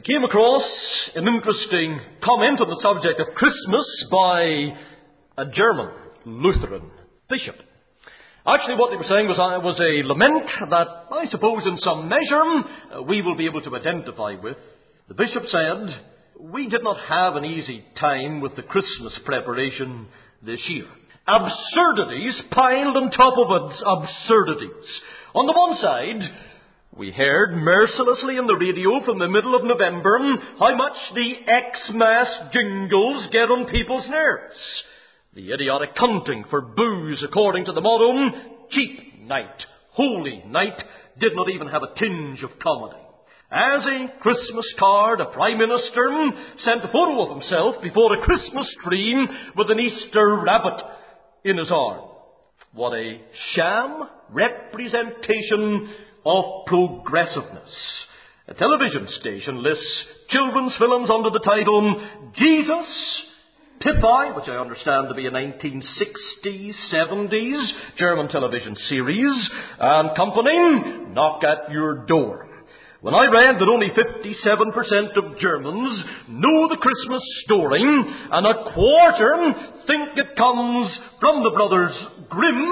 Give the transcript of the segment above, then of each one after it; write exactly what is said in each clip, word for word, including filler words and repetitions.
came across an interesting comment on the subject of Christmas by a German Lutheran bishop. Actually, what they were saying was, uh, was a lament that I suppose in some measure uh, we will be able to identify with. The bishop said, "We did not have an easy time with the Christmas preparation this year. Absurdities piled on top of absurdities. On the one side, we heard mercilessly on the radio from the middle of November how much the Xmas jingles get on people's nerves. The idiotic hunting for booze according to the motto, cheap night, holy night, did not even have a tinge of comedy. As a Christmas card, a Prime Minister sent a photo of himself before a Christmas tree with an Easter rabbit in his arm. What a sham representation of progressiveness. A television station lists children's films under the title Jesus, Pippi, which I understand to be a nineteen sixties, seventies German television series, and company, Knock at Your Door. When I read that only fifty-seven percent of Germans know the Christmas story, and a quarter think it comes from the brothers Grimm,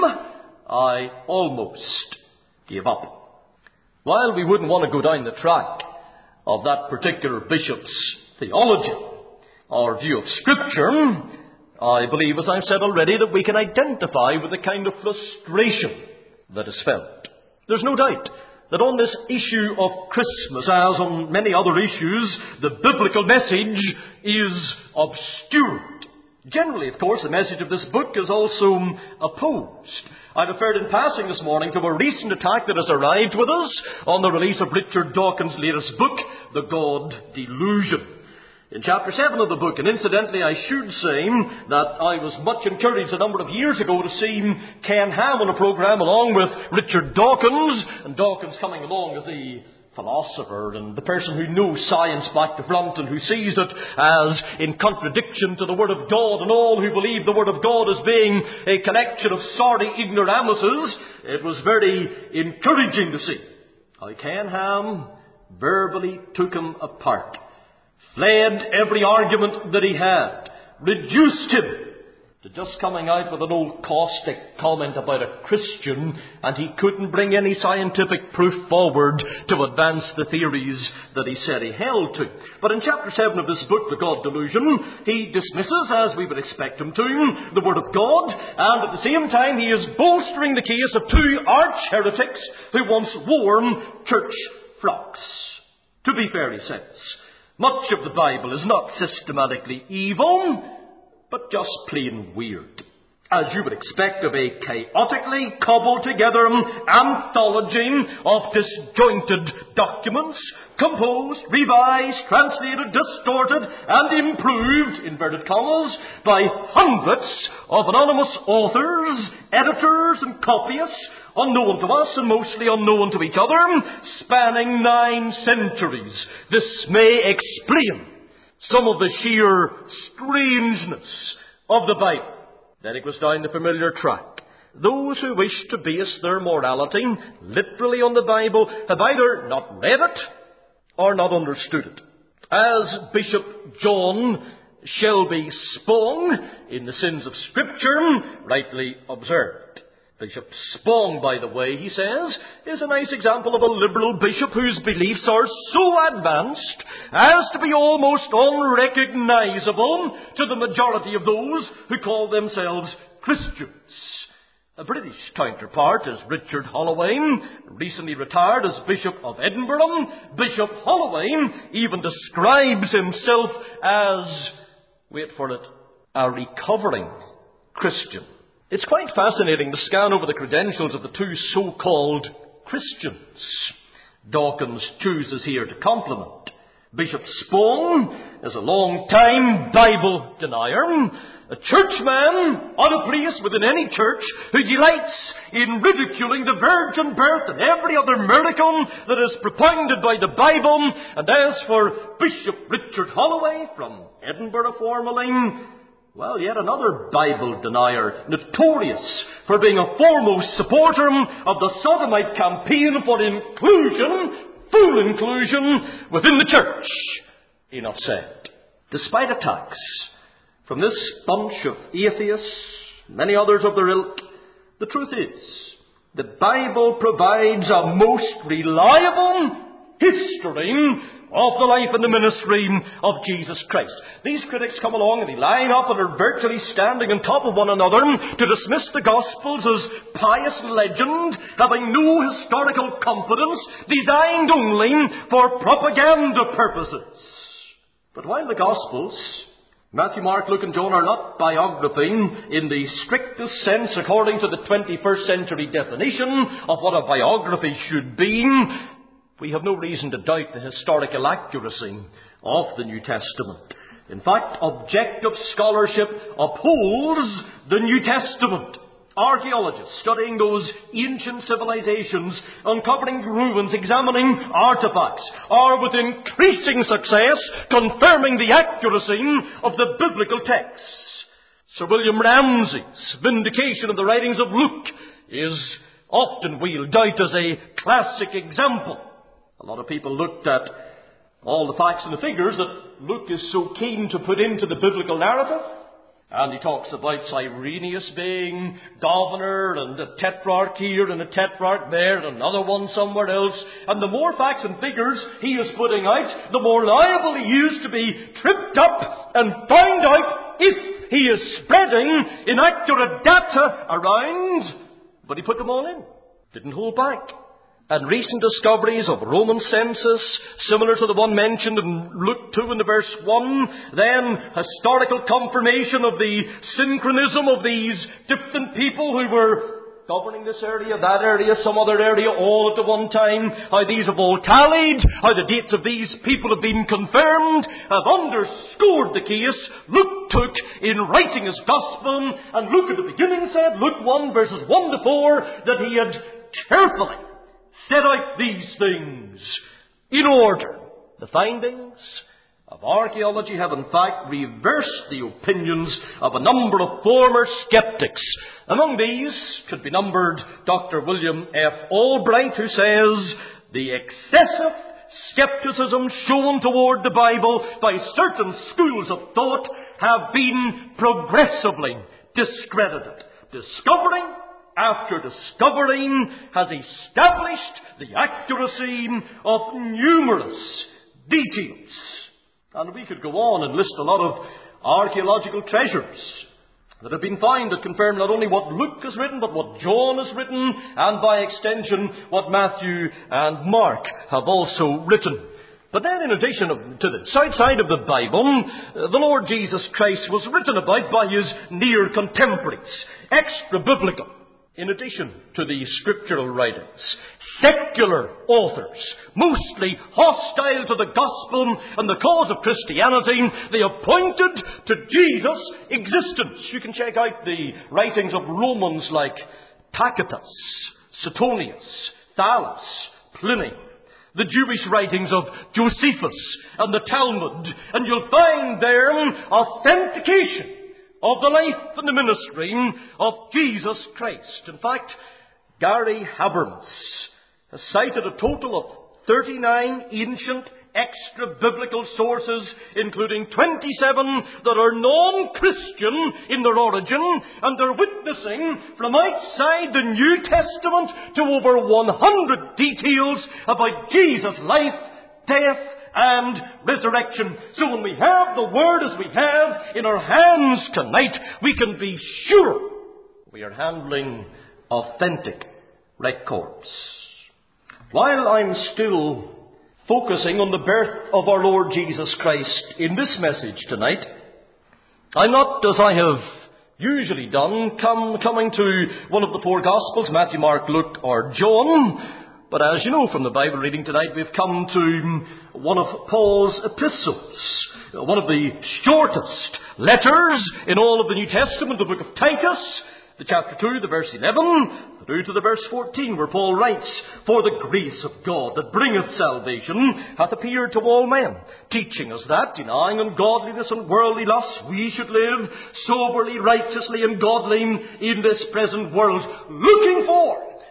I almost gave up. While we wouldn't want to go down the track of that particular bishop's theology or view of Scripture, I believe, as I've said already, that we can identify with the kind of frustration that is felt. There's no doubt that on this issue of Christmas, as on many other issues, the biblical message is obscured. Generally, of course, the message of this book is also opposed. I referred in passing this morning to a recent attack that has arrived with us on the release of Richard Dawkins' latest book, The God Delusion. In chapter seven of the book, and incidentally I should say that I was much encouraged a number of years ago to see Ken Ham on a program along with Richard Dawkins, and Dawkins coming along as the philosopher and the person who knows science back to front and who sees it as in contradiction to the Word of God, and all who believe the Word of God as being a collection of sorry ignoramuses. It was very encouraging to see how Ken Ham verbally took him apart, fled every argument that he had, reduced him to just coming out with an old caustic comment about a Christian, and he couldn't bring any scientific proof forward to advance the theories that he said he held to. But in chapter seven of this book, The God Delusion, he dismisses, as we would expect him to, the Word of God, and at the same time he is bolstering the case of two arch-heretics who once wore church frocks. To be fair, he says, much of the Bible is not systematically evil, but just plain weird, as you would expect of a chaotically cobbled together anthology of disjointed documents, composed, revised, translated, distorted, and improved, inverted commas, by hundreds of anonymous authors, editors, and copyists, unknown to us and mostly unknown to each other, spanning nine centuries. This may explain some of the sheer strangeness of the Bible. Then it goes down the familiar track. Those who wish to base their morality literally on the Bible have either not read it or not understood it. As Bishop John Shelby Spong in The Sins of Scripture rightly observed. Bishop Spong, by the way, he says, is a nice example of a liberal bishop whose beliefs are so advanced as to be almost unrecognizable to the majority of those who call themselves Christians. A British counterpart is Richard Holloway, recently retired as Bishop of Edinburgh. Bishop Holloway even describes himself as, wait for it, a recovering Christian. It's quite fascinating to scan over the credentials of the two so-called Christians Dawkins chooses here to compliment. Bishop Spong is a long-time Bible denier, a churchman out of place within any church who delights in ridiculing the virgin birth and every other miracle that is propounded by the Bible. And as for Bishop Richard Holloway from Edinburgh formerly, well, yet another Bible denier, notorious for being a foremost supporter of the Sodomite campaign for inclusion, full inclusion within the church. Enough said. Despite attacks from this bunch of atheists, many others of their ilk, the truth is, the Bible provides a most reliable history of the life and the ministry of Jesus Christ. These critics come along and they line up and are virtually standing on top of one another to dismiss the Gospels as pious legend, having no historical confidence, designed only for propaganda purposes. But while the Gospels, Matthew, Mark, Luke and John, are not biography in the strictest sense according to the twenty-first century definition of what a biography should be, we have no reason to doubt the historical accuracy of the New Testament. In fact, objective scholarship upholds the New Testament. Archaeologists studying those ancient civilizations, uncovering ruins, examining artifacts, are with increasing success confirming the accuracy of the biblical texts. Sir William Ramsay's vindication of the writings of Luke is often wheeled out as a classic example. A lot of people looked at all the facts and the figures that Luke is so keen to put into the biblical narrative. And he talks about Cyrenius being governor and a tetrarch here and a tetrarch there and another one somewhere else. And the more facts and figures he is putting out, the more liable he is to be tripped up and found out if he is spreading inaccurate data around. But he put them all in. Didn't hold back. And recent discoveries of Roman census, similar to the one mentioned in Luke two in the verse one, then historical confirmation of the synchronism of these different people who were governing this area, that area, some other area, all at the one time, how these have all tallied, how the dates of these people have been confirmed, have underscored the case Luke took in writing his gospel. And Luke at the beginning said, Luke one verses one to four, that he had carefully set out these things in order. The findings of archaeology have in fact reversed the opinions of a number of former skeptics. Among these could be numbered Doctor William F. Albright, who says the excessive skepticism shown toward the Bible by certain schools of thought have been progressively discredited. Discovering after discovering has established the accuracy of numerous details. And we could go on and list a lot of archaeological treasures that have been found that confirm not only what Luke has written, but what John has written, and by extension what Matthew and Mark have also written. But then in addition to this, outside of the Bible, the Lord Jesus Christ was written about by his near contemporaries, extra-biblical. In addition to the scriptural writings, secular authors, mostly hostile to the gospel and the cause of Christianity, they appointed to Jesus' existence. You can check out the writings of Romans like Tacitus, Suetonius, Thallus, Pliny, the Jewish writings of Josephus and the Talmud, and you'll find there authentication of the life and the ministry of Jesus Christ. In fact, Gary Habermas has cited a total of thirty-nine ancient extra-biblical sources, including twenty-seven that are non-Christian in their origin, and they're witnessing from outside the New Testament to over one hundred details about Jesus' life, death, and resurrection. So when we have the Word as we have in our hands tonight, we can be sure we are handling authentic records. While I'm still focusing on the birth of our Lord Jesus Christ in this message tonight, I'm not, as I have usually done, come, coming to one of the four Gospels, Matthew, Mark, Luke, or John. But as you know from the Bible reading tonight, we've come to one of Paul's epistles, one of the shortest letters in all of the New Testament, the book of Titus, the chapter two, the verse eleven, through to the verse fourteen, where Paul writes, "For the grace of God that bringeth salvation hath appeared to all men, teaching us that, denying ungodliness and worldly lusts, we should live soberly, righteously, and godly in this present world, looking for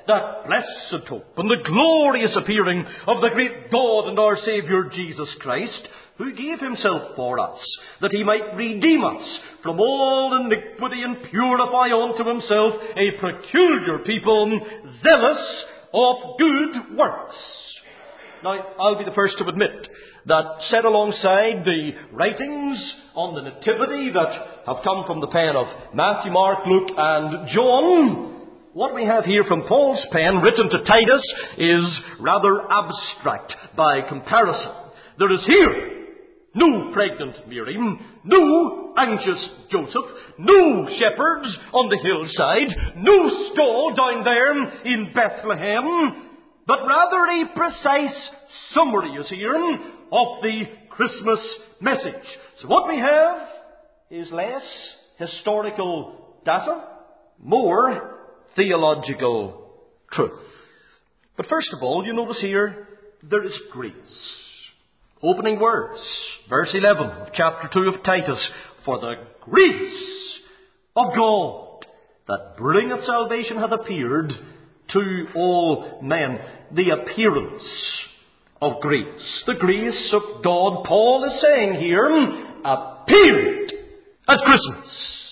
that blessed hope and the glorious appearing of the great God and our Saviour Jesus Christ, who gave himself for us, that he might redeem us from all iniquity and purify unto himself a peculiar people, zealous of good works. Now, I'll be the first to admit that set alongside the writings on the Nativity that have come from the pen of Matthew, Mark, Luke, and John, what we have here from Paul's pen, written to Titus, is rather abstract by comparison. There is here no pregnant Mary, no anxious Joseph, no shepherds on the hillside, no stall down there in Bethlehem, but rather a precise summary is here of the Christmas message. So what we have is less historical data, more theological truth. But first of all, you notice here, there is grace. Opening words, verse eleven of chapter two of Titus. For the grace of God that bringeth salvation hath appeared to all men. The appearance of grace. The grace of God, Paul is saying here, appeared at Christmas.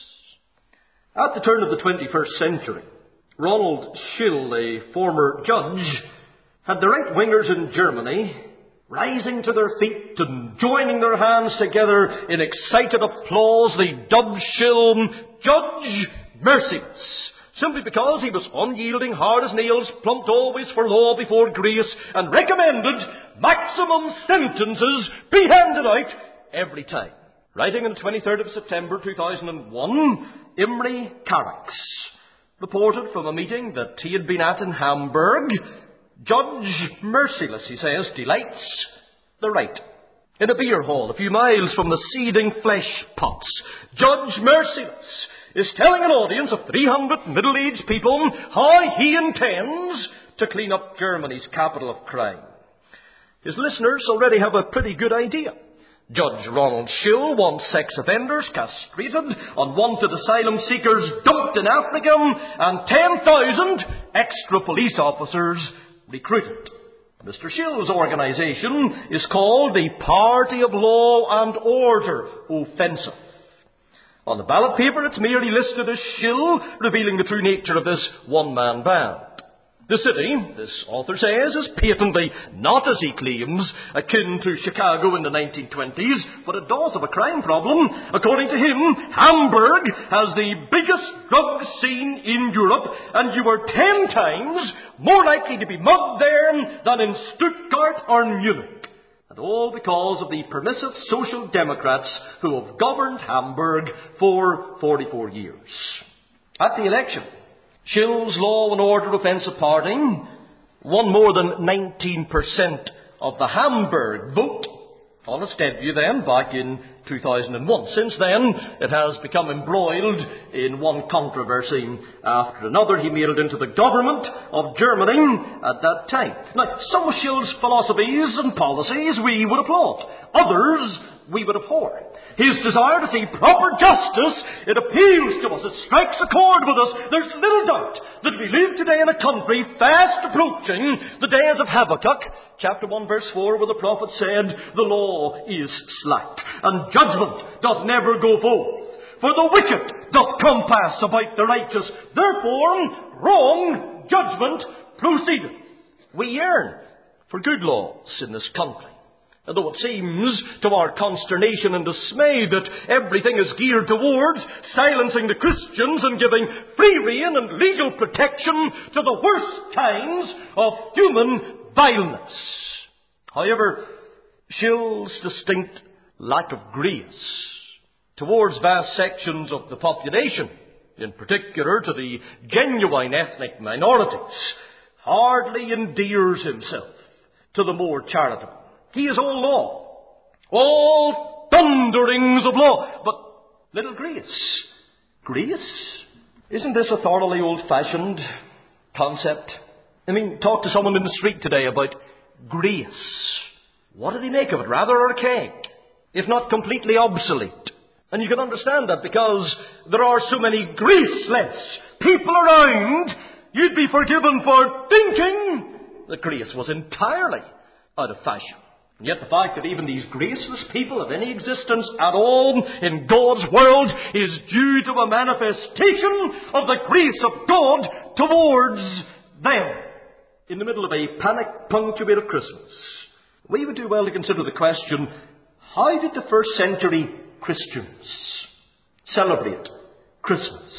At the turn of the twenty-first century, Ronald Schill, a former judge, had the right-wingers in Germany rising to their feet and joining their hands together in excited applause. They dubbed Schill Judge Merciless, simply because he was unyielding, hard as nails, plumped always for law before grace, and recommended maximum sentences be handed out every time. Writing on the twenty-third of September two thousand one, Imre Karax reported from a meeting that he had been at in Hamburg, Judge Merciless, he says, delights the right. In a beer hall a few miles from the seething flesh pots, Judge Merciless is telling an audience of three hundred middle-aged people how he intends to clean up Germany's capital of crime. His listeners already have a pretty good idea. Judge Ronald Schill wants sex offenders castrated, unwanted asylum seekers dumped in Africa, and ten thousand extra police officers recruited. Mister Schill's organisation is called the Party of Law and Order Offensive. On the ballot paper, it's merely listed as Schill, revealing the true nature of this one-man band. The city, this author says, is patently not, as he claims, akin to Chicago in the nineteen twenties, but it does have a crime problem. According to him, Hamburg has the biggest drug scene in Europe, and you are ten times more likely to be mugged there than in Stuttgart or Munich. And all because of the permissive social democrats who have governed Hamburg for forty-four years. At the election, Schill's Law and Order Offensive Party won more than nineteen percent of the Hamburg vote on its debut then, back in two thousand one. Since then, it has become embroiled in one controversy after another. He made it into the government of Germany at that time. Now, some of Schill's philosophies and policies we would applaud. Others we would abhor. His desire to see proper justice, it appeals to us, it strikes a chord with us. There's little doubt that we live today in a country fast approaching the days of Habakkuk, chapter one, verse four, where the prophet said, the law is slack, and judgment doth never go forth. For the wicked doth compass about the righteous. Therefore, wrong judgment proceedeth. We yearn for good laws in this country. And though it seems to our consternation and dismay that everything is geared towards silencing the Christians and giving free rein and legal protection to the worst kinds of human vileness. However, Schill's distinct lack of grace towards vast sections of the population, in particular to the genuine ethnic minorities, hardly endears himself to the more charitable. He is all law, all thunderings of law, but little grace. Grace? Isn't this a thoroughly old-fashioned concept? I mean, talk to someone in the street today about grace. What do they make of it? Rather archaic, if not completely obsolete. And you can understand that because there are so many graceless people around you'd be forgiven for thinking that grace was entirely out of fashion. And yet the fact that even these graceless people have any existence at all in God's world is due to a manifestation of the grace of God towards them in the middle of a panic-punctuated Christmas. We would do well to consider the question, how did the first century Christians celebrate Christmas?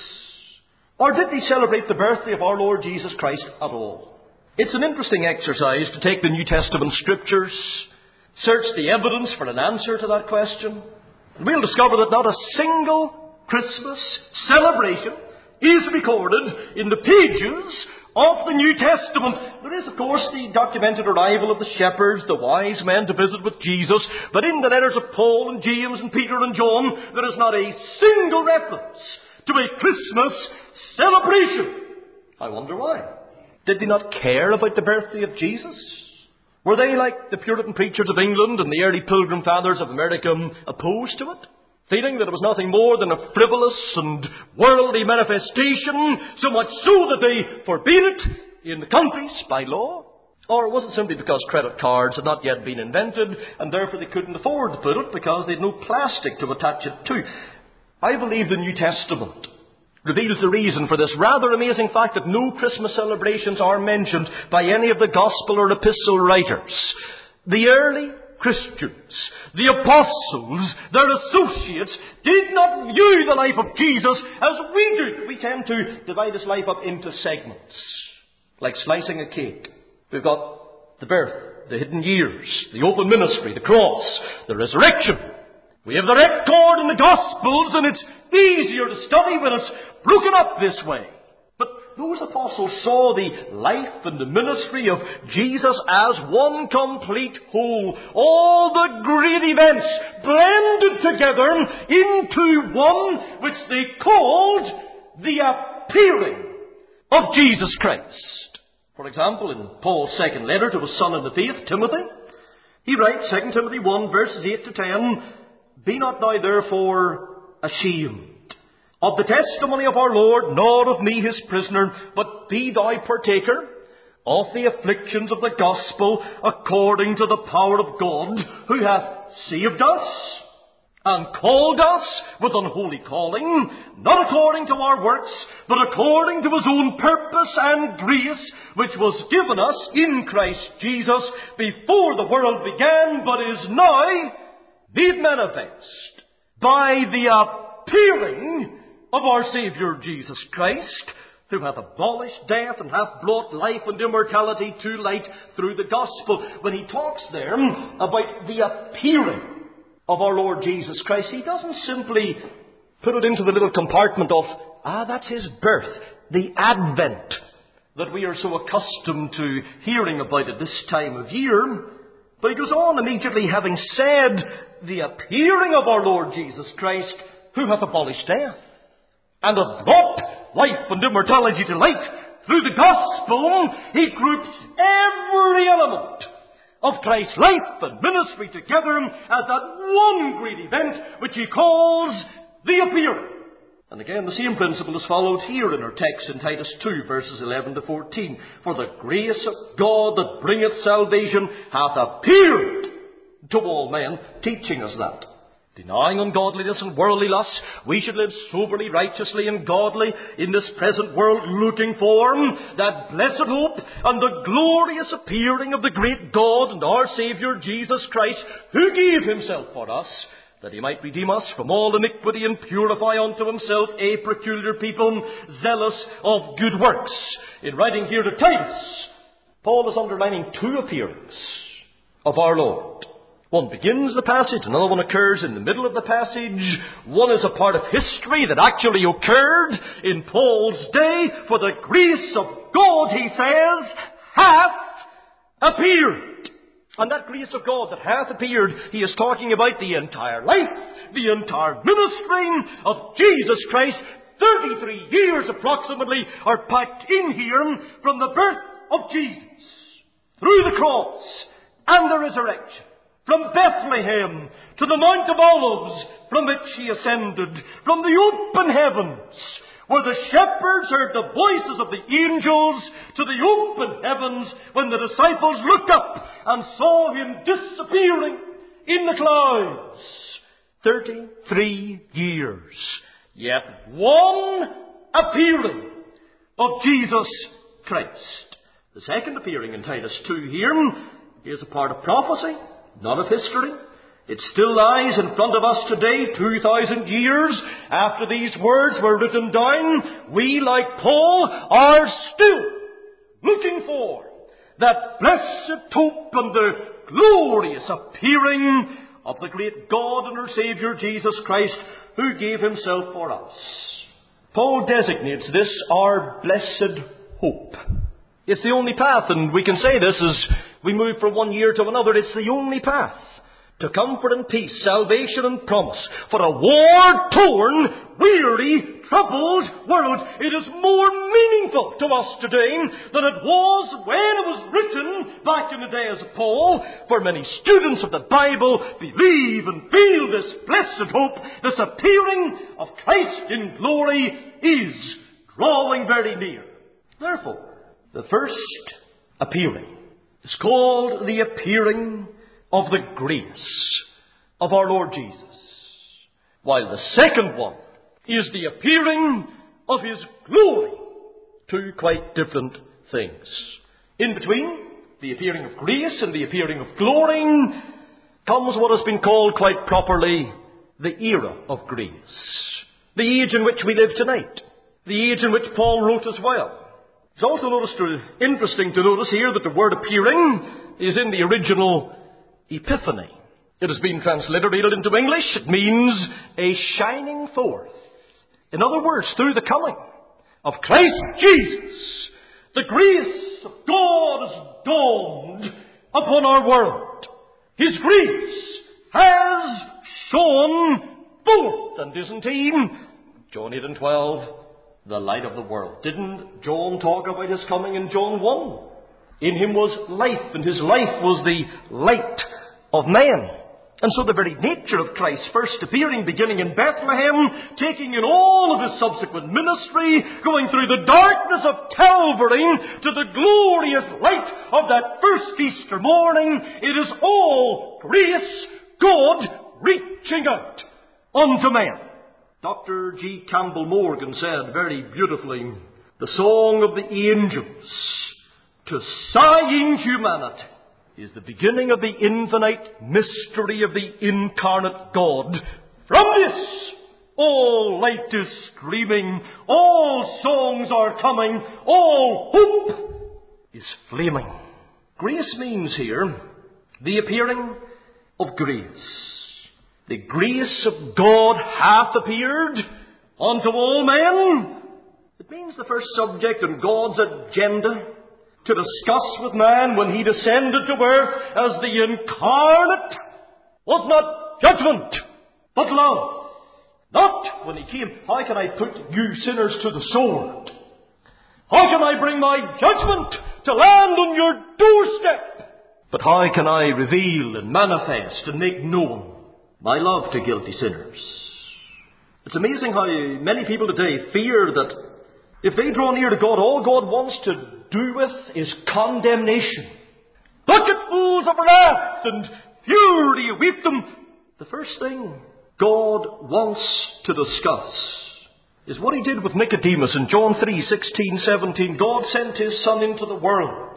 Or did they celebrate the birthday of our Lord Jesus Christ at all? It's an interesting exercise to take the New Testament scriptures, search the evidence for an answer to that question, and we'll discover that not a single Christmas celebration is recorded in the pages of the New Testament. There is, of course, the documented arrival of the shepherds, the wise men to visit with Jesus, but in the letters of Paul and James and Peter and John, there is not a single reference to a Christmas celebration. I wonder why. Did they not care about the birthday of Jesus? Were they, like the Puritan preachers of England and the early Pilgrim Fathers of America, opposed to it? Feeling that it was nothing more than a frivolous and worldly manifestation, so much so that they forbade it in the countries by law? Or was it simply because credit cards had not yet been invented, and therefore they couldn't afford to put it because they had no plastic to attach it to? I believe the New Testament reveals the reason for this rather amazing fact that no Christmas celebrations are mentioned by any of the Gospel or Epistle writers. The early Christians, the apostles, their associates, did not view the life of Jesus as we do. We tend to divide his life up into segments, like slicing a cake. We've got the birth, the hidden years, the open ministry, the cross, the resurrection. We have the record in the Gospels, and it's easier to study when it's broken up this way. But those apostles saw the life and the ministry of Jesus as one complete whole. All the great events blended together into one, which they called the appearing of Jesus Christ. For example, in Paul's second letter to his son in the faith, Timothy, he writes, Second Timothy one, verses eight to ten, "Be not thou therefore ashamed of the testimony of our Lord, nor of me his prisoner, but be thou partaker of the afflictions of the gospel according to the power of God, who hath saved us and called us with unholy calling, not according to our works, but according to his own purpose and grace, which was given us in Christ Jesus before the world began, but is now made manifest by the appearing of our Saviour Jesus Christ, who hath abolished death and hath brought life and immortality to light through the gospel." When he talks there about the appearing of our Lord Jesus Christ, he doesn't simply put it into the little compartment of, ah, that's his birth, the Advent, that we are so accustomed to hearing about at this time of year. But he goes on immediately, having said the appearing of our Lord Jesus Christ, who hath abolished death and hath brought life and immortality to light through the gospel, he groups every element of Christ's life and ministry together as that one great event which he calls the appearing. And again, the same principle is followed here in our text in Titus two, verses eleven to fourteen. "For the grace of God that bringeth salvation hath appeared to all men," teaching us that, denying ungodliness and worldly lusts, we should live soberly, righteously, and godly in this present world, looking for that blessed hope and the glorious appearing of the great God and our Saviour Jesus Christ, who gave himself for us, that he might redeem us from all iniquity and purify unto himself a peculiar people, zealous of good works. In writing here to Titus, Paul is underlining two appearings of our Lord. One begins the passage, another one occurs in the middle of the passage. One is a part of history that actually occurred in Paul's day. "For the grace of God," he says, "hath appeared." And that grace of God that hath appeared, he is talking about the entire life, the entire ministry of Jesus Christ. thirty-three years approximately are packed in here from the birth of Jesus, through the cross and the resurrection, from Bethlehem to the Mount of Olives, from which he ascended, from the open heavens, where the shepherds heard the voices of the angels to the open heavens, when the disciples looked up and saw him disappearing in the clouds. Thirty-three years. Yet one appearing of Jesus Christ. The second appearing in Titus two here is a part of prophecy, not of history. It still lies in front of us today, two thousand years after these words were written down. We, like Paul, are still looking for that blessed hope and the glorious appearing of the great God and our Saviour Jesus Christ, who gave himself for us. Paul designates this our blessed hope. It's the only path, and we can say this as we move from one year to another. It's the only path to comfort and peace, salvation and promise for a war-torn, weary, troubled world. It is more meaningful to us today than it was when it was written back in the days of Paul. For many students of the Bible believe and feel this blessed hope, this appearing of Christ in glory is drawing very near. Therefore, the first appearing is called the appearing of the grace of our Lord Jesus, while the second one is the appearing of his glory. Two quite different things. In between the appearing of grace and the appearing of glory comes what has been called quite properly the era of grace, the age in which we live tonight, the age in which Paul wrote as well. It's also noticed, interesting to notice here that the word appearing is in the original Epiphany. It has been transliterated into English. It means a shining forth. In other words, through the coming of Christ Jesus, the grace of God has dawned upon our world. His grace has shone forth. And isn't he, John eight and twelve, the light of the world? Didn't John talk about his coming in John one? In him was life, and his life was the light of man. And so the very nature of Christ's first appearing, beginning in Bethlehem, taking in all of his subsequent ministry, going through the darkness of Calvary to the glorious light of that first Easter morning, it is all grace, God reaching out unto man. Doctor G. Campbell Morgan said very beautifully, the song of the angels to sighing humanity is the beginning of the infinite mystery of the incarnate God. From this, all light is screaming, all songs are coming, all hope is flaming. Grace means here the appearing of grace. The grace of God hath appeared unto all men. It means the first subject in God's agenda to discuss with man when he descended to earth as the incarnate was not judgment, but love. Not when he came, how can I put you sinners to the sword? How can I bring my judgment to land on your doorstep? But how can I reveal and manifest and make known my love to guilty sinners? It's amazing how many people today fear that if they draw near to God, all God wants to do with is condemnation. Bucketfuls of wrath and fury await them. The first thing God wants to discuss is what he did with Nicodemus in John three, sixteen, seventeen. God sent his Son into the world,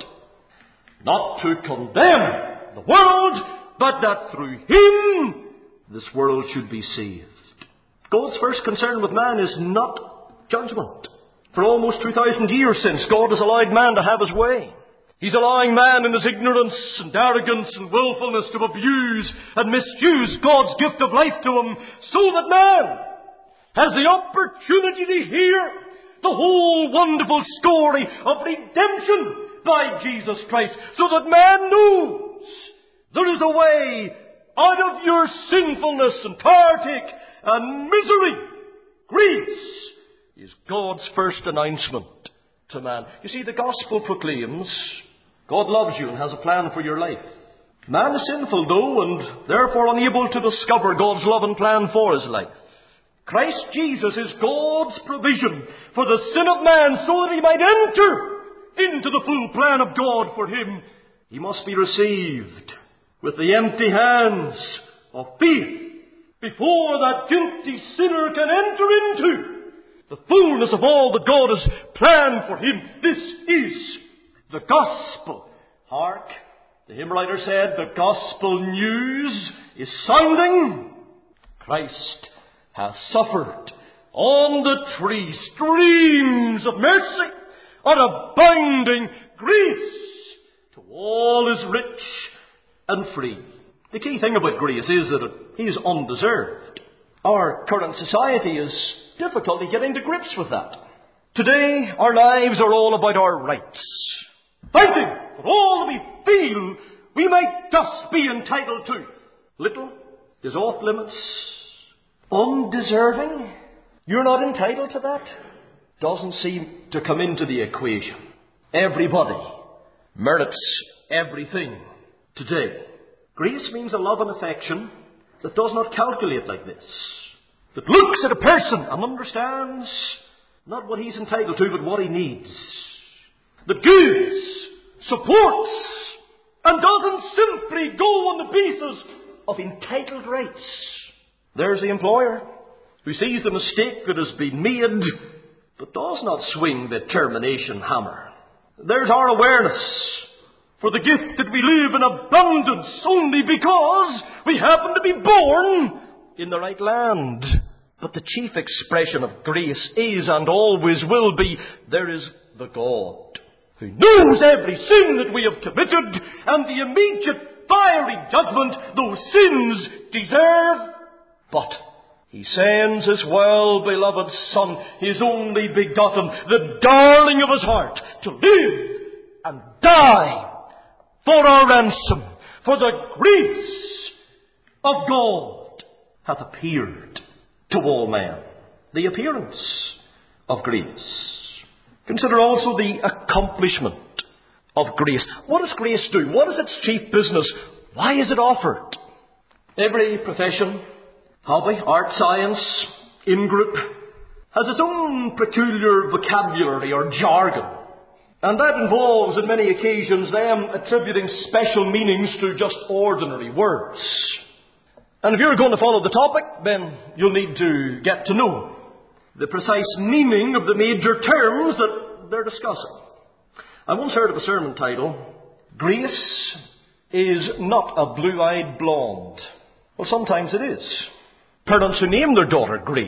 not to condemn the world, but that through him this world should be saved. God's first concern with man is not judgment. For almost two thousand years since, God has allowed man to have his way. He's allowing man in his ignorance and arrogance and willfulness to abuse and misuse God's gift of life to him, so that man has the opportunity to hear the whole wonderful story of redemption by Jesus Christ, so that man knows there is a way out of your sinfulness and heartache and misery. Grace is God's first announcement to man. You see, the gospel proclaims God loves you and has a plan for your life. Man is sinful, though, and therefore unable to discover God's love and plan for his life. Christ Jesus is God's provision for the sin of man so that he might enter into the full plan of God for him. He must be received with the empty hands of faith before that guilty sinner can enter into the fullness of all that God has planned for him. This is the gospel. Hark, the hymn writer said, the gospel news is sounding. Christ has suffered on the tree streams of mercy and abounding grace to all is rich and free. The key thing about grace is that it is undeserved. Our current society has difficulty getting to grips with that. Today, our lives are all about our rights. Fighting for all that we feel we might just be entitled to. Little is off limits. Undeserving? You're not entitled to that? Doesn't seem to come into the equation. Everybody merits everything today. Grace means a love and affection that does not calculate like this. That looks at a person and understands not what he's entitled to, but what he needs. That gives, supports, and doesn't simply go on the basis of entitled rights. There's the employer who sees the mistake that has been made, but does not swing the termination hammer. There's our awareness for the gift that we live in abundance only because we happen to be born in the right land. But the chief expression of grace is and always will be, there is the God who knows every sin that we have committed and the immediate fiery judgment those sins deserve. But he sends his well-beloved Son, his only begotten, the darling of his heart, to live and die for our ransom. For the grace of God hath appeared to all men. The appearance of grace. Consider also the accomplishment of grace. What does grace do? What is its chief business? Why is it offered? Every profession, hobby, art, science, in-group, has its own peculiar vocabulary or jargon. And that involves, on many occasions, them attributing special meanings to just ordinary words. And if you're going to follow the topic, then you'll need to get to know the precise meaning of the major terms that they're discussing. I once heard of a sermon title, Grace is Not a Blue-Eyed Blonde. Well, sometimes it is. Parents who name their daughter Grace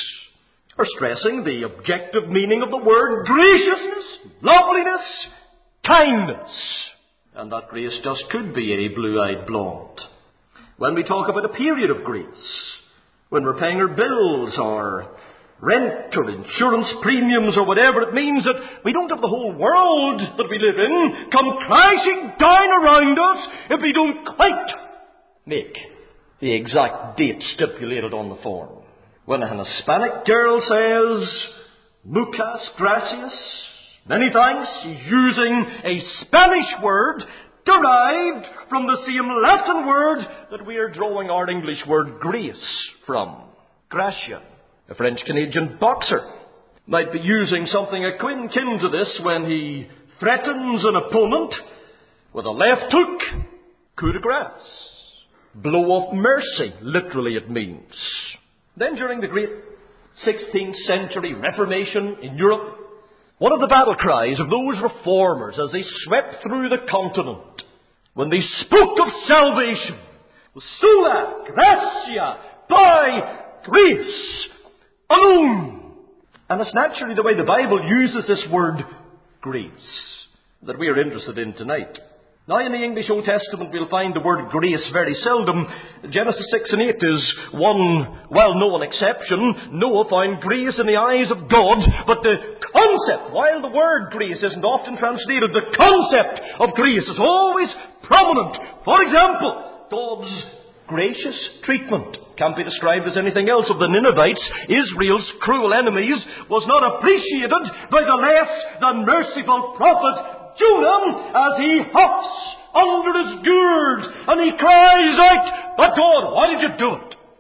are stressing the objective meaning of the word graciousness, loveliness, kindness. And that Grace just could be a blue-eyed blonde. When we talk about a period of grace, when we're paying our bills or rent or insurance premiums or whatever, it means that we don't have the whole world that we live in come crashing down around us if we don't quite make the exact date stipulated on the form. When an Hispanic girl says, muchas gracias, many thanks, she's using a Spanish word derived from the same Latin word that we are drawing our English word grace from. Gracia. A French-Canadian boxer might be using something akin to this when he threatens an opponent with a left hook, coup de grace. Blow of mercy, literally it means. Then during the great sixteenth century Reformation in Europe, one of the battle cries of those reformers as they swept through the continent, when they spoke of salvation, was sola gratia, by grace alone. And it's naturally the way the Bible uses this word grace that we are interested in tonight. Now, in the English Old Testament, we'll find the word grace very seldom. Genesis six and eight is one well-known exception. Noah found grace in the eyes of God, but the concept, while the word grace isn't often translated, the concept of grace is always prominent. For example, God's gracious treatment can't be described as anything else of the Ninevites. Israel's cruel enemies was not appreciated by the less than merciful prophet Jonah as he hops under his gourd and he cries out, but God, why did you do it?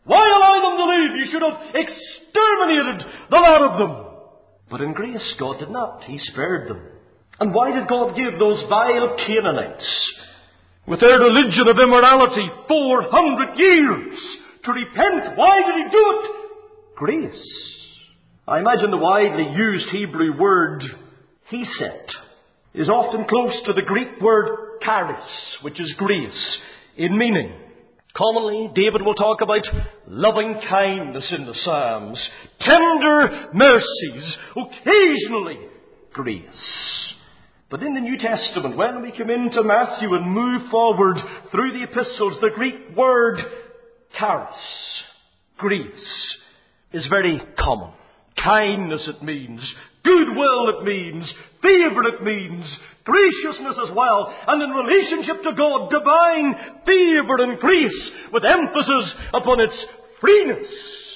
Why allow them to live? You should have exterminated the lot of them. But in grace, God did not. He spared them. And why did God give those vile Canaanites, with their religion of immorality, four hundred years to repent? Why did He do it? Grace. I imagine the widely used Hebrew word, hesed, is often close to the Greek word charis, which is grace, in meaning. Commonly, David will talk about loving kindness in the Psalms, tender mercies, occasionally grace. But in the New Testament, when we come into Matthew and move forward through the epistles, the Greek word charis, grace, is very common. Kindness it means, goodwill it means, favour it means, graciousness as well, and in relationship to God, divine favour and grace, with emphasis upon its freeness.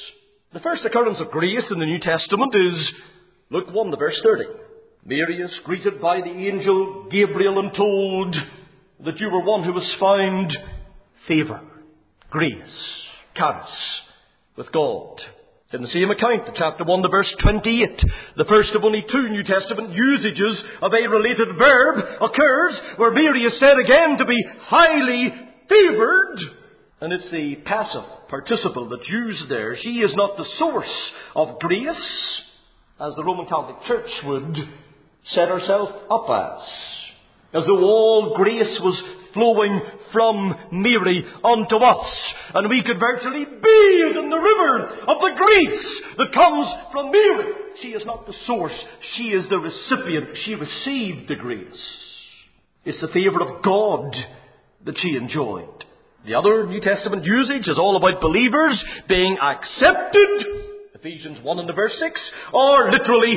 The first occurrence of grace in the New Testament is Luke one, the verse thirty. Mary is greeted by the angel Gabriel and told that you were one who was found favour, grace, charis, with God. In the same account, chapter one, the verse twenty-eight, the first of only two New Testament usages of a related verb occurs, where Mary is said again to be highly favoured. And it's the passive participle that's used there. She is not the source of grace, as the Roman Catholic Church would set herself up as. As though all grace was flowing from Mary unto us, and we could virtually bathe in the river of the grace that comes from Mary. She is not the source. She is the recipient. She received the grace. It's the favour of God that she enjoyed. The other New Testament usage is all about believers being accepted, Ephesians one and the verse six, or literally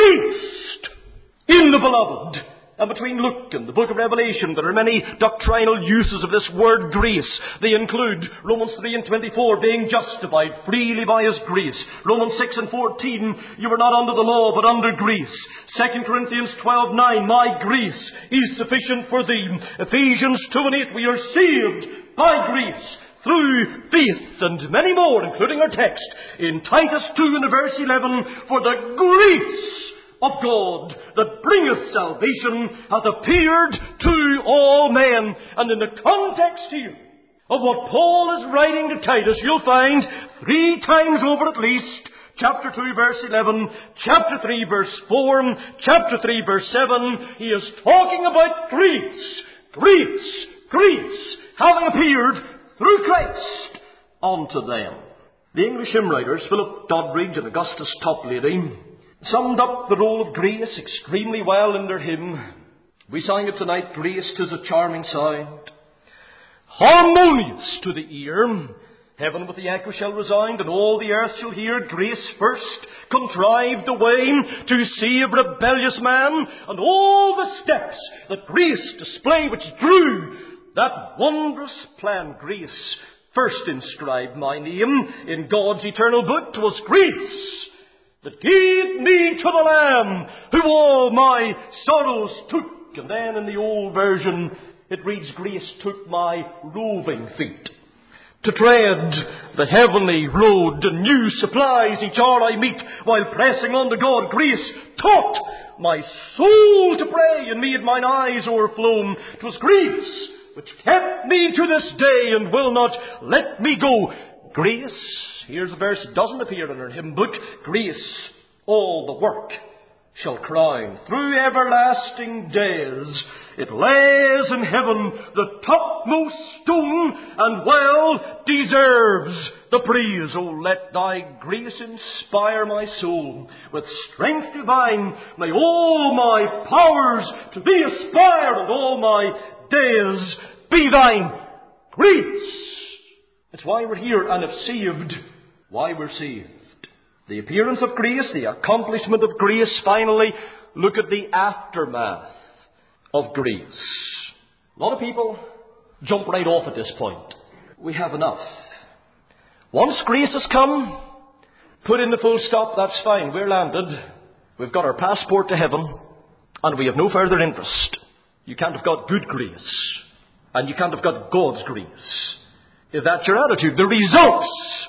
graced in the beloved. And between Luke and the book of Revelation, there are many doctrinal uses of this word grace. They include Romans three and twenty-four, being justified freely by His grace. Romans six and fourteen, you are not under the law, but under grace. Second Corinthians twelve nine, my grace is sufficient for thee. Ephesians two and eight, we are saved by grace through faith, and many more, including our text in Titus two and verse eleven, for the grace of God that bringeth salvation hath appeared to all men. And in the context here of what Paul is writing to Titus, you'll find three times over at least, chapter two verse eleven, chapter three verse four, chapter three verse seven, he is talking about grace, grace, grace, having appeared through Christ unto them. The English hymn writers, Philip Doddridge and Augustus Toplady, summed up the role of grace extremely well in their hymn. We sang it tonight, Grace 'tis a charming sound, harmonious to the ear. Heaven with the echo shall resound, and all the earth shall hear. Grace first contrived the way to save rebellious man, and all the steps that grace display which drew that wondrous plan. Grace first inscribed my name in God's eternal book. 'Twas grace that gave me to the Lamb who all my sorrows took. And then in the old version it reads, grace took my roving feet to tread the heavenly road, and new supplies each hour I meet while pressing on to God. Grace taught my soul to pray and made mine eyes o'erflown. 'Twas grace which kept me to this day and will not let me go. Grace, here's a verse that doesn't appear in our hymn book, grace all the work shall crown. Through everlasting days it lays in heaven the topmost stone, and well deserves the praise. Oh, let thy grace inspire my soul with strength divine. May all my powers to thee aspire, and all my days be thine. Grace! It's why we're here, and if saved, why we're saved. The appearance of grace, the accomplishment of grace. Finally, look at the aftermath of grace. A lot of people jump right off at this point. We have enough. Once grace has come, put in the full stop, that's fine. We're landed. We've got our passport to heaven, and we have no further interest. You can't have got good grace, and you can't have got God's grace if that's your attitude. The results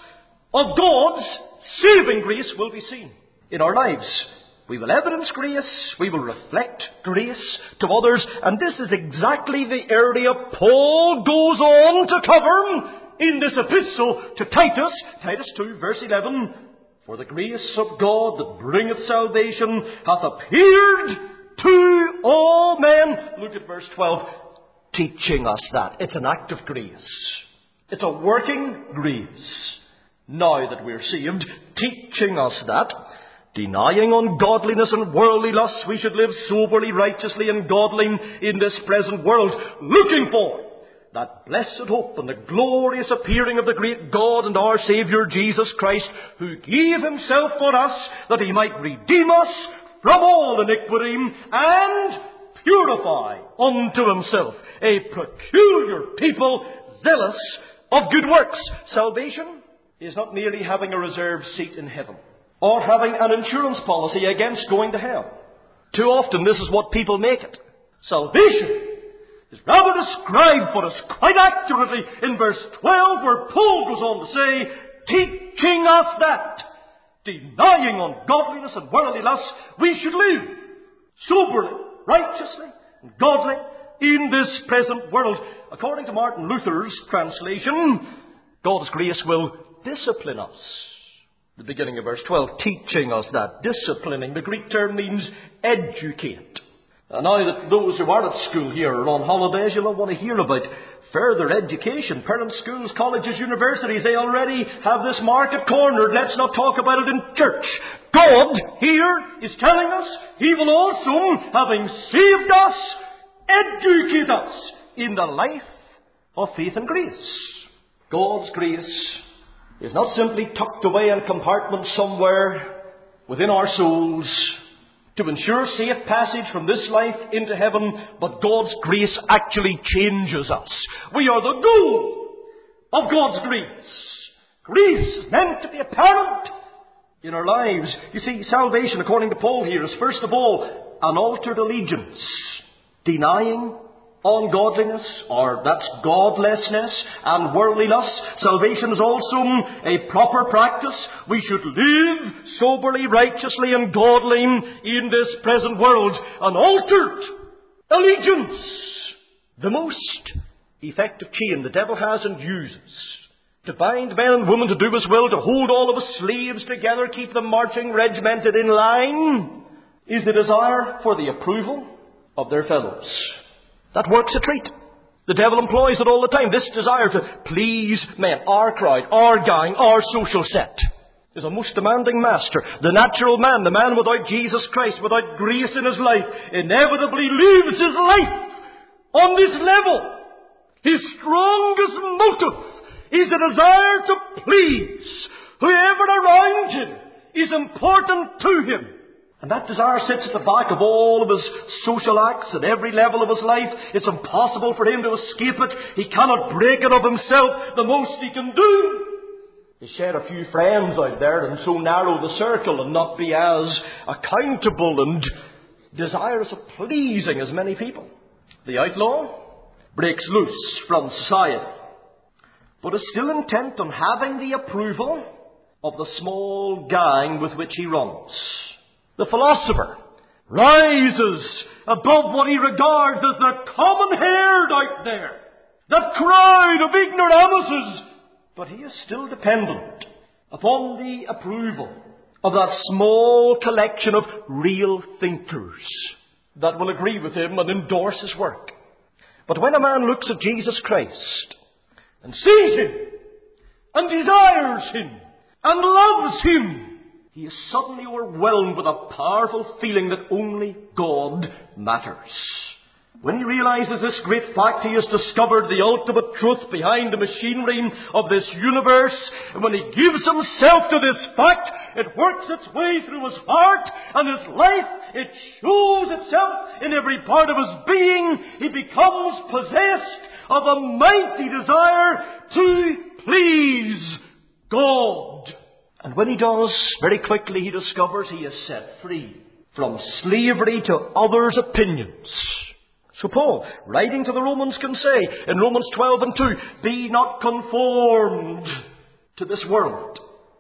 of God's saving grace will be seen in our lives. We will evidence grace, we will reflect grace to others, and this is exactly the area Paul goes on to cover in this epistle to Titus, Titus two, verse eleven. For the grace of God that bringeth salvation hath appeared to all men. Look at verse twelve. Teaching us that. It's an act of grace. It's a working grace. Now that we're saved, teaching us that, denying ungodliness and worldly lusts, we should live soberly, righteously, and godly in this present world, looking for that blessed hope and the glorious appearing of the great God and our Saviour Jesus Christ, who gave himself for us, that he might redeem us from all iniquity and purify unto himself a peculiar people, zealous of good works. Salvation is not merely having a reserved seat in heaven, or having an insurance policy against going to hell. Too often this is what people make it. Salvation is rather described for us quite accurately in verse twelve, where Paul goes on to say, teaching us that, denying ungodliness and worldly lusts, we should live soberly, righteously, and godly in this present world. According to Martin Luther's translation, God's grace will discipline us. The beginning of verse twelve, teaching us that. Disciplining, the Greek term means educate. And now that those who are at school here are on holidays, you'll want to hear about further education. Parent schools, colleges, universities, they already have this market cornered. Let's not talk about it in church. God here is telling us he will also, having saved us, educate us in the life of faith and grace. God's grace is not simply tucked away in a compartment somewhere within our souls to ensure safe passage from this life into heaven, but God's grace actually changes us. We are the goal of God's grace. Grace is meant to be apparent in our lives. You see, salvation, according to Paul here, is first of all an altered allegiance, denying ungodliness, or that's godlessness, and worldly lust. Salvation is also a proper practice. We should live soberly, righteously, and godly in this present world. An altered allegiance. The most effective chain the devil has and uses to bind men and women to do his will, to hold all of us slaves together, keep them marching regimented in line, is the desire for the approval of their fellows. That works a treat. The devil employs it all the time. This desire to please men, our crowd, our gang, our social set, is a most demanding master. The natural man, the man without Jesus Christ, without grace in his life, inevitably lives his life on this level. His strongest motive is a desire to please. Whoever around him is important to him. And that desire sits at the back of all of his social acts at every level of his life. It's impossible for him to escape it. He cannot break it of himself. The most he can do is shed a few friends out there and so narrow the circle and not be as accountable and desirous of pleasing as many people. The outlaw breaks loose from society, but is still intent on having the approval of the small gang with which he runs. The philosopher rises above what he regards as the common herd out there, that crowd of ignoramuses, but he is still dependent upon the approval of that small collection of real thinkers that will agree with him and endorse his work. But when a man looks at Jesus Christ and sees him and desires him and loves him, he is suddenly overwhelmed with a powerful feeling that only God matters. When he realizes this great fact, he has discovered the ultimate truth behind the machinery of this universe. And when he gives himself to this fact, it works its way through his heart and his life. It shows itself in every part of his being. He becomes possessed of a mighty desire to please God. And when he does, very quickly he discovers he is set free from slavery to others' opinions. So Paul, writing to the Romans, can say in Romans twelve and two, be not conformed to this world,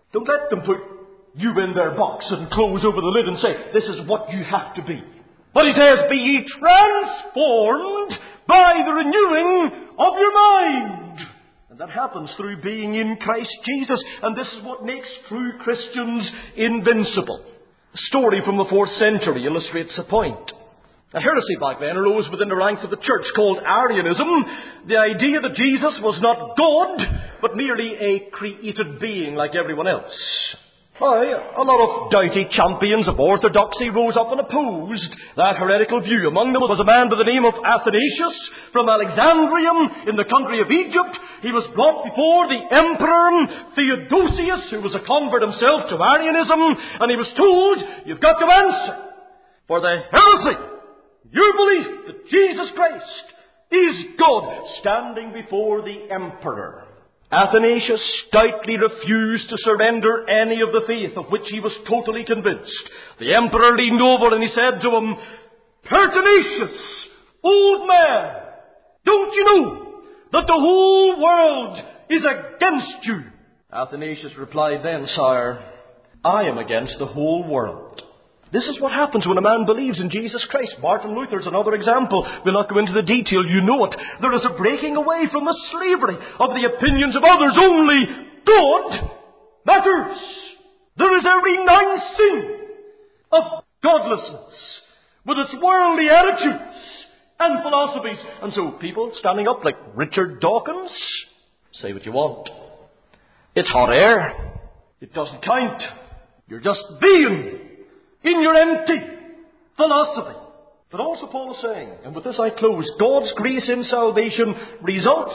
Don't let them put you in their box and close over the lid and say, this is what you have to be. But he says, be ye transformed by the renewing of your mind. And that happens through being in Christ Jesus. And this is what makes true Christians invincible. A story from the fourth century illustrates the point. A heresy back then arose within the ranks of the church called Arianism. The idea that Jesus was not God, but merely a created being like everyone else. Why, a lot of doughty champions of orthodoxy rose up and opposed that heretical view. Among them was a man by the name of Athanasius from Alexandria in the country of Egypt. He was brought before the Emperor Theodosius, who was a convert himself to Arianism, and he was told, you've got to answer for the heresy, your belief that Jesus Christ is God, standing before the Emperor. Athanasius stoutly refused to surrender any of the faith of which he was totally convinced. The emperor leaned over and he said to him, Pertinacious, old man, don't you know that the whole world is against you? Athanasius replied then, Sire, I am against the whole world. This is what happens when a man believes in Jesus Christ. Martin Luther is another example. We'll not go into the detail, you know it. There is a breaking away from the slavery of the opinions of others. Only God matters. There is a renouncing of godlessness with its worldly attitudes and philosophies. And so people standing up like Richard Dawkins, say what you want. It's hot air. It doesn't count. You're just being in your empty philosophy. But also Paul is saying, and with this I close, God's grace in salvation results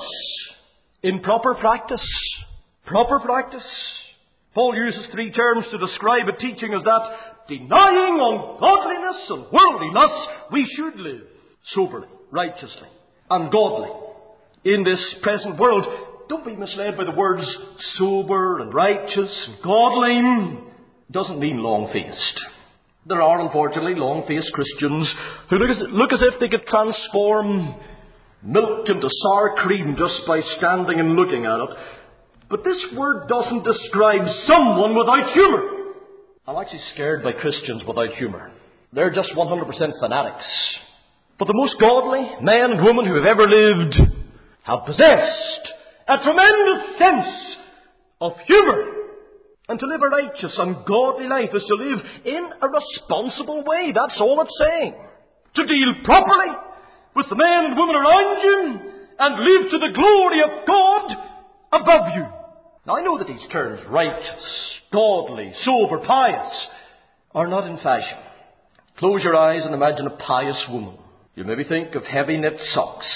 in proper practice. Proper practice. Paul uses three terms to describe a teaching as that, denying ungodliness and worldliness, we should live soberly, righteously, and godly in this present world. Don't be misled by the words sober and righteous and godly. It doesn't mean long-faced. There are, unfortunately, long-faced Christians who look as, look as if they could transform milk into sour cream just by standing and looking at it. But this word doesn't describe someone without humour. I'm actually scared by Christians without humour. They're just one hundred percent fanatics. But the most godly men and women who have ever lived have possessed a tremendous sense of humour. And to live a righteous and godly life is to live in a responsible way. That's all it's saying. To deal properly with the men and women around you and live to the glory of God above you. Now I know that these terms, righteous, godly, sober, pious, are not in fashion. Close your eyes and imagine a pious woman. You maybe think of heavy knit socks,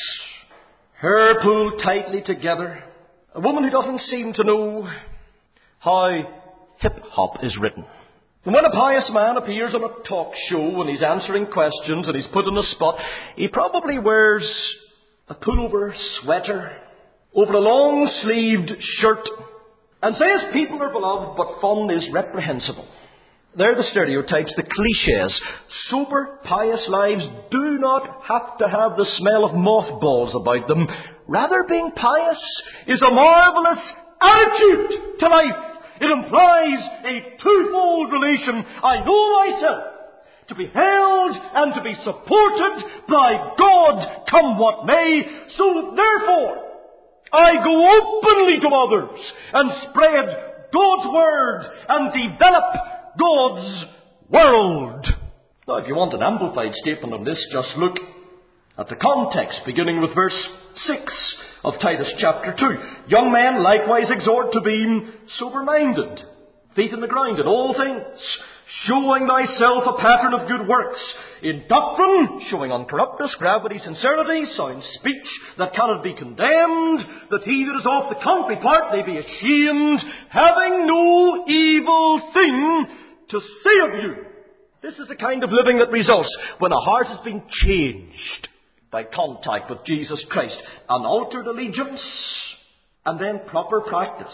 hair pulled tightly together, a woman who doesn't seem to know how hip-hop is written. And when a pious man appears on a talk show and he's answering questions and he's put on the spot, he probably wears a pullover sweater over a long-sleeved shirt and says people are beloved but fun is reprehensible. They're the stereotypes, the cliches. Sober, pious lives do not have to have the smell of mothballs about them. Rather, being pious is a marvellous attitude to life. It implies a twofold relation. I know myself to be held and to be supported by God, come what may. So therefore, I go openly to others and spread God's word and develop God's world. Now, if you want an amplified statement on this, just look at the context, beginning with verse six of Titus chapter two. Young men likewise exhort to be sober-minded, feet in the ground in all things, showing thyself a pattern of good works, in doctrine, showing uncorruptness, gravity, sincerity, sound speech that cannot be condemned, that he that is off the contrary part may be ashamed, having no evil thing to say of you. This is the kind of living that results when a heart has been changed by contact with Jesus Christ, an altered allegiance, and then proper practice.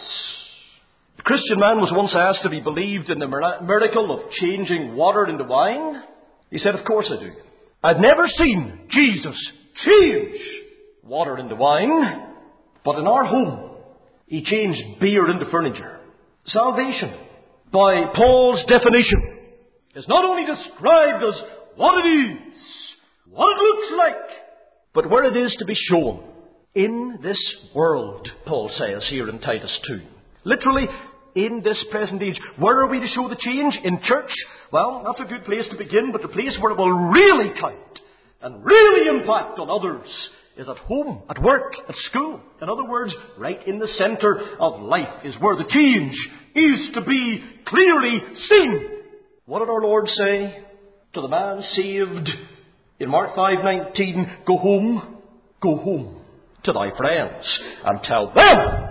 The Christian man was once asked if he believed in the miracle of changing water into wine. He said, of course I do. I've never seen Jesus change water into wine, but in our home, he changed beer into furniture. Salvation, by Paul's definition, is not only described as what it is, what it looks like, but where it is to be shown. In this world, Paul says here in Titus two. Literally, in this present age. Where are we to show the change? In church? Well, that's a good place to begin, but the place where it will really count and really impact on others is at home, at work, at school. In other words, right in the centre of life is where the change is to be clearly seen. What did our Lord say to the man saved in Mark five nineteen? Go home, go home to thy friends and tell them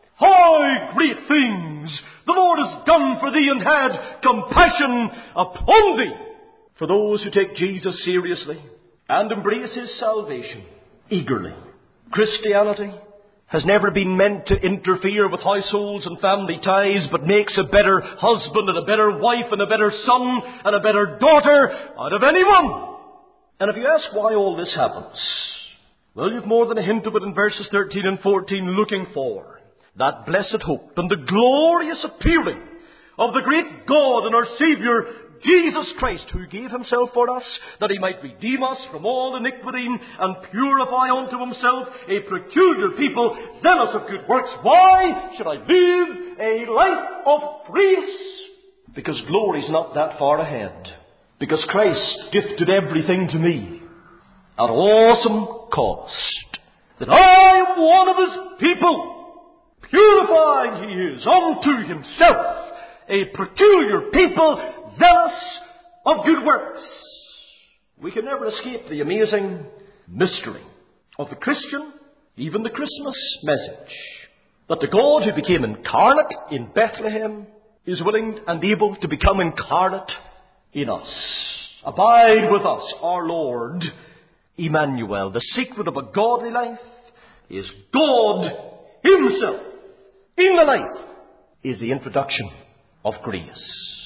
how great things the Lord has done for thee and had compassion upon thee. For those who take Jesus seriously and embrace his salvation eagerly. Christianity has never been meant to interfere with households and family ties, but makes a better husband and a better wife and a better son and a better daughter out of anyone. And if you ask why all this happens, well, you've more than a hint of it in verses thirteen and fourteen, looking for that blessed hope and the glorious appearing of the great God and our Saviour, Jesus Christ, who gave himself for us, that he might redeem us from all iniquity and purify unto himself a peculiar people, zealous of good works. Why should I live a life of grace? Because glory's not that far ahead. Because Christ gifted everything to me at awesome cost. That I am one of his people. Purified he is unto himself, a peculiar people, zealous of good works. We can never escape the amazing mystery of the Christian, even the Christmas message, that the God who became incarnate in Bethlehem is willing and able to become incarnate in us. Abide with us, our Lord Emmanuel. The secret of a godly life is God himself. In the life is the introduction of grace.